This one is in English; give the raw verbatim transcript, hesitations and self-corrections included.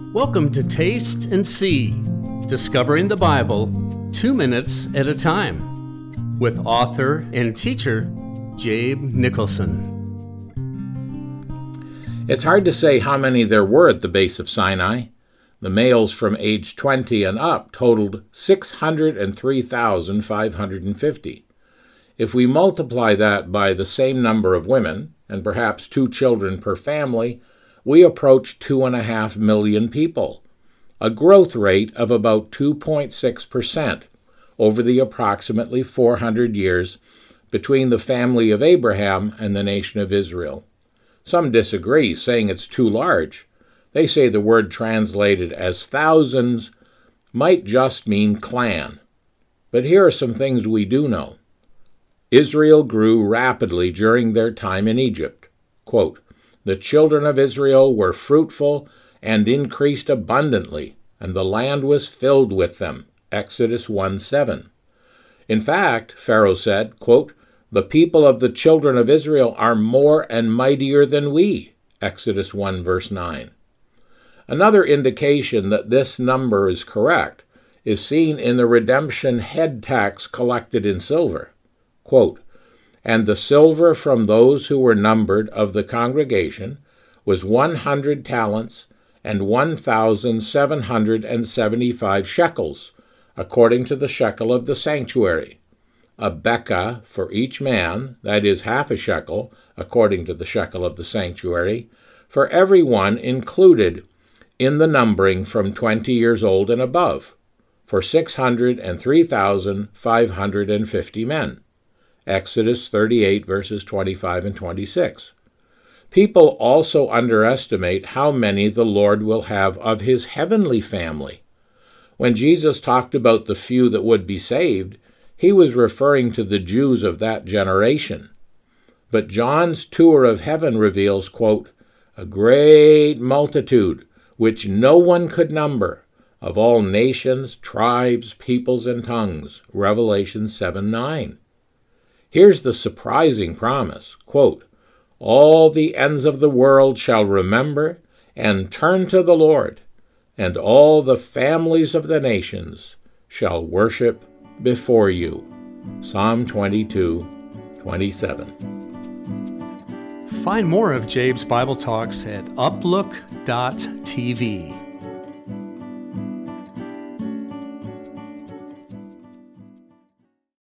Welcome to Taste and See, discovering the Bible two minutes at a time, with author and teacher Jabe Nicholson. It's hard to say how many there were at the base of Sinai. The males from age twenty and up totaled six hundred three thousand five hundred fifty. If we multiply that by the same number of women, and perhaps two children per family, we approach two and a half million people, a growth rate of about two point six percent over the approximately four hundred years between the family of Abraham and the nation of Israel. Some disagree, saying it's too large. They say the word translated as thousands might just mean clan. But here are some things we do know. Israel grew rapidly during their time in Egypt. Quote, "The children of Israel were fruitful and increased abundantly, and the land was filled with them." Exodus one seven. In fact, Pharaoh said, quote, "The people of the children of Israel are more and mightier than we." Exodus one verse nine. Another indication that this number is correct is seen in the redemption head tax collected in silver. Quote, "And the silver from those who were numbered of the congregation was one hundred talents and one thousand seven hundred and seventy-five shekels, according to the shekel of the sanctuary. A bekah for each man, that is half a shekel, according to the shekel of the sanctuary, for every one included in the numbering from twenty years old and above, for six hundred three thousand five hundred fifty men." Exodus thirty-eight, verses twenty-five and twenty-six. People also underestimate how many the Lord will have of his heavenly family. When Jesus talked about the few that would be saved, he was referring to the Jews of that generation. But John's tour of heaven reveals, quote, "a great multitude, which no one could number, of all nations, tribes, peoples, and tongues." Revelation seven nine. Here's the surprising promise, quote, "All the ends of the world shall remember and turn to the Lord, and all the families of the nations shall worship before you." Psalm twenty-two twenty-seven. Find more of Jabe's Bible Talks at uplook dot t v.